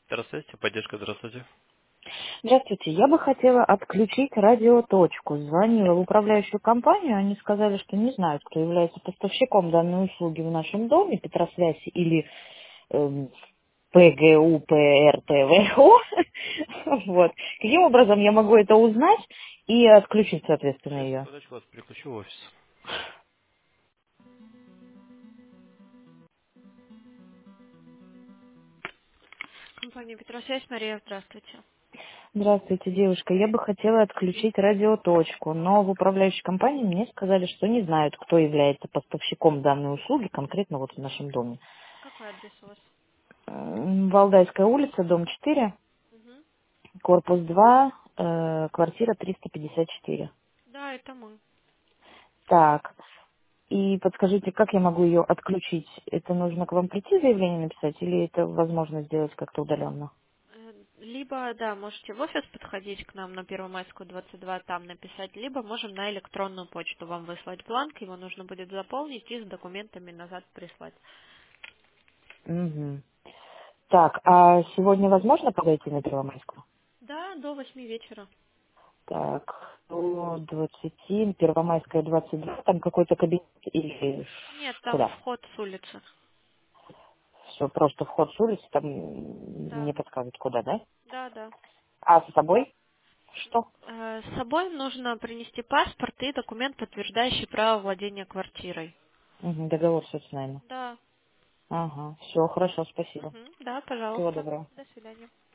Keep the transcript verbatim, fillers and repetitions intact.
Здравствуйте, поддержка, здравствуйте. Здравствуйте, я бы хотела отключить радиоточку. Звонила в управляющую компанию, они сказали, что не знают, кто является поставщиком данной услуги в нашем доме, Петросвязи или эм, ПГУ, ПРТВО. Вот. Каким образом я могу это узнать и отключить, соответственно, Сейчас, ее? секундочку, вас переключу в офис. Компания Петросвязь, Мария, здравствуйте. Здравствуйте, девушка. Я бы хотела отключить радиоточку, но в управляющей компании мне сказали, что не знают, кто является поставщиком данной услуги, конкретно вот в нашем доме. Какой адрес у вас? М, Валдайская улица, дом четыре, Мгм. корпус два, э, квартира триста пятьдесят четыре. Да, это мы. Так, и подскажите, как я могу ее отключить? Это нужно к вам прийти, заявление написать, или это возможно сделать как-то удаленно? Э, Либо, да, можете в офис подходить к нам на Первомайскую, двадцать два, там написать, либо можем на электронную почту вам выслать бланк, его нужно будет заполнить и с документами назад прислать. Мгм. Так, а сегодня возможно подойти на Первомайскую? Да, до восьми вечера. Так, до двадцати, Первомайская двадцать два, там какой-то кабинет или Нет, там куда? вход с улицы. Все, просто вход с улицы, там м, Да, не подсказывают куда, да? да, да. А с собой что? Э, С собой нужно принести паспорт и документ, подтверждающий право владения квартирой. Мгм, договор соцнайма. Да. Ага, все, хорошо, спасибо. Мгм. Да, Всего пожалуйста. доброго. До свидания.